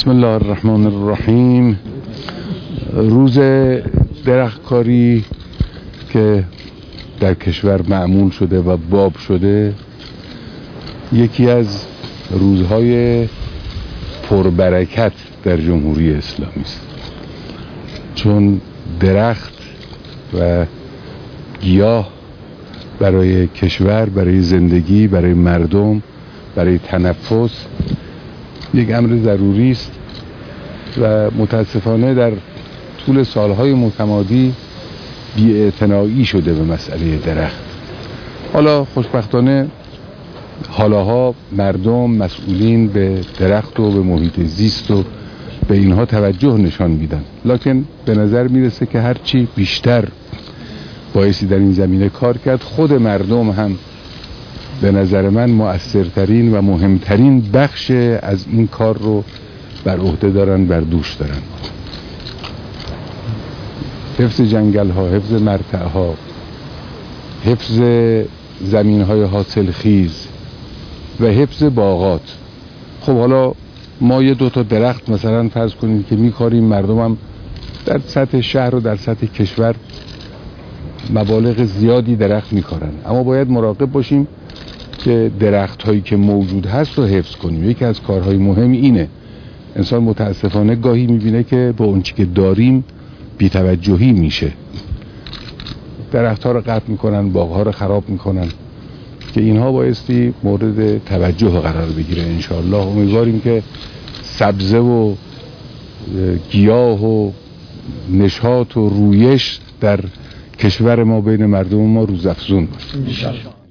بسم الله الرحمن الرحیم. روز درختکاری که در کشور معمول شده و باب شده یکی از روزهای پربرکت در جمهوری اسلامی است، چون درخت و گیاه برای کشور، برای زندگی، برای مردم، برای تنفس یک امر ضروری است و متاسفانه در طول سالهای متمادی بی‌اعتنایی شده به مسئله درخت. حالا خوشبختانه حالاها مردم مسئولین به درخت و به محیط زیست و به اینها توجه نشان میدن، لکن به نظر میرسه که هرچی بیشتر بایستی در این زمینه کار کرد، خود مردم هم به نظر من مؤثرترین و مهمترین بخش از این کار رو بر عهده دارن، بر دوش دارن. حفظ جنگل ها، حفظ مرتع ها، حفظ زمین های حاصل خیز و حفظ باغات. خب حالا ما یه دوتا درخت مثلا فرض کنیم که میکاریم، مردم هم در سطح شهر و در سطح کشور مبالغ زیادی درخت میکارن، اما باید مراقب باشیم که درخت هایی که موجود هست رو حفظ کنیم. یکی از کارهای مهم اینه. انسان متاسفانه گاهی میبینه که با اون چی که داریم بی‌توجهی میشه، درخت ها رو قطع میکنن، باغ ها رو خراب میکنن، که اینها بایستی مورد توجه قرار بگیره. انشاءالله امیدواریم که سبزه و گیاه و نشاط و رویش در کشور ما بین مردم ما روزافزون باشه.